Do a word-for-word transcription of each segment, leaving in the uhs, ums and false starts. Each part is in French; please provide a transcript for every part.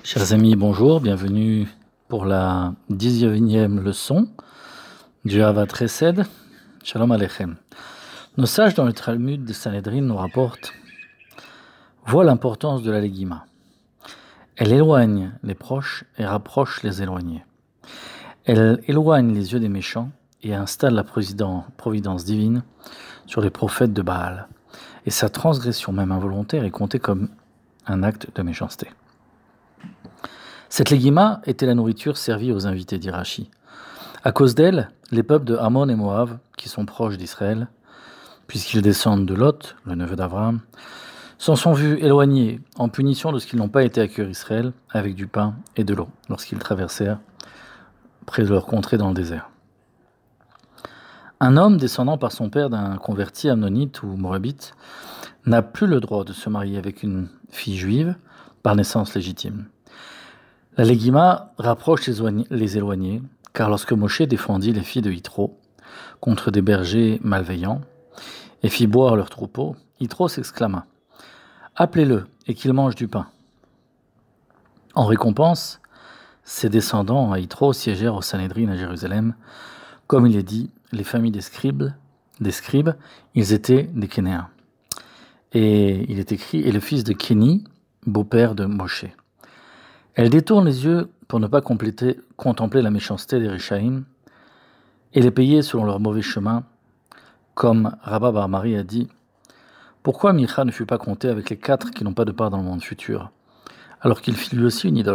Chers amis, bonjour, bienvenue pour la dix-neuvième leçon du Ahavat Chesed. Shalom Aleichem. Nos sages dans le Talmud de Sanhedrin nous rapportent voient l'importance de la légima. Elle éloigne les proches et rapproche les éloignés. Elle éloigne les yeux des méchants et installe la providence divine sur les prophètes de Baal. Et sa transgression, même involontaire, est comptée comme un acte de méchanceté. Cette légima était la nourriture servie aux invités d'Irachi. À cause d'elle, les peuples de Ammon et Moab, qui sont proches d'Israël, puisqu'ils descendent de Lot, le neveu d'Abraham, s'en sont vus éloignés en punition de ce qu'ils n'ont pas été accueillir Israël avec du pain et de l'eau, lorsqu'ils traversèrent près de leur contrée dans le désert. Un homme descendant par son père d'un converti ammonite ou moabite n'a plus le droit de se marier avec une fille juive par naissance légitime. La légima rapproche les éloignés, car lorsque Moshe défendit les filles de Yitro contre des bergers malveillants et fit boire leurs troupeaux, Yitro s'exclama « Appelez-le et qu'il mange du pain ». En récompense, ses descendants à Yitro siégèrent au Sanhedrin à Jérusalem. Comme il est dit, les familles des scribes, des scribes ils étaient des Kénéens. Et il est écrit « Et le fils de Kéni, beau-père de Moshe ». Elle détourne les yeux pour ne pas compléter, contempler la méchanceté des Rishaïm et les payer selon leur mauvais chemin, comme Rabba bar Mari a dit « Pourquoi Micha ne fut pas compté avec les quatre qui n'ont pas de part dans le monde futur, alors qu'il fit lui aussi une idole ?»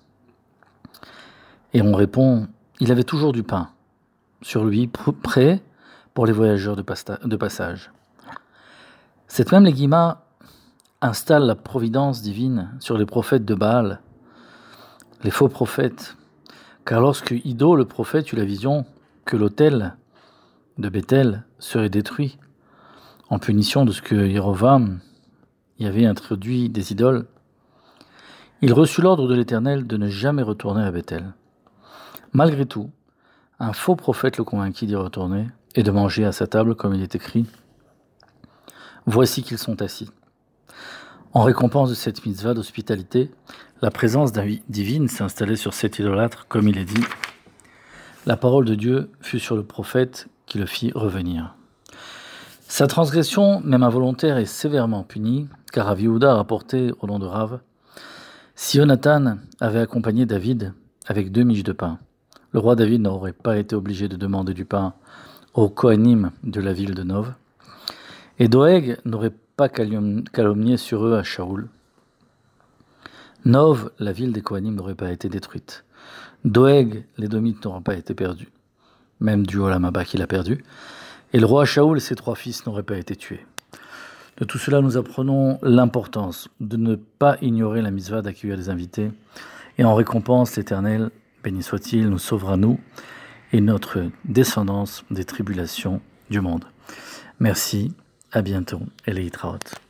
Et on répond « Il avait toujours du pain sur lui, prêt pour les voyageurs de, pasta- de passage. » Cette même légima installe la providence divine sur les prophètes de Baal, les faux prophètes, car lorsque Ido, le prophète, eut la vision que l'autel de Bethel serait détruit en punition de ce que Jérovam y avait introduit des idoles, il reçut l'ordre de l'Éternel de ne jamais retourner à Bethel. Malgré tout, un faux prophète le convainquit d'y retourner et de manger à sa table comme il est écrit « Voici qu'ils sont assis ». En récompense de cette mitzvah d'hospitalité, la présence divine s'est installée sur cet idolâtre, comme il est dit. La parole de Dieu fut sur le prophète qui le fit revenir. Sa transgression, même involontaire, est sévèrement punie, car Rav Yehuda a rapporté au nom de Rav, si Jonathan avait accompagné David avec deux miches de pain, le roi David n'aurait pas été obligé de demander du pain aux Kohanim de la ville de Nov, et Doeg n'aurait pas calomnié sur eux à Shaoul. Nov, la ville des Kohanim, n'aurait pas été détruite. Doeg, l'Édomite, n'auraient pas été perdus, même du Olam Haba qu'il a perdu. Et le roi Shaoul et ses trois fils n'auraient pas été tués. De tout cela, nous apprenons l'importance de ne pas ignorer la mitzvah d'accueillir les invités. Et en récompense, l'Éternel, béni soit-il, nous sauvera nous et notre descendance des tribulations du monde. Merci, à bientôt, et les Yitraot.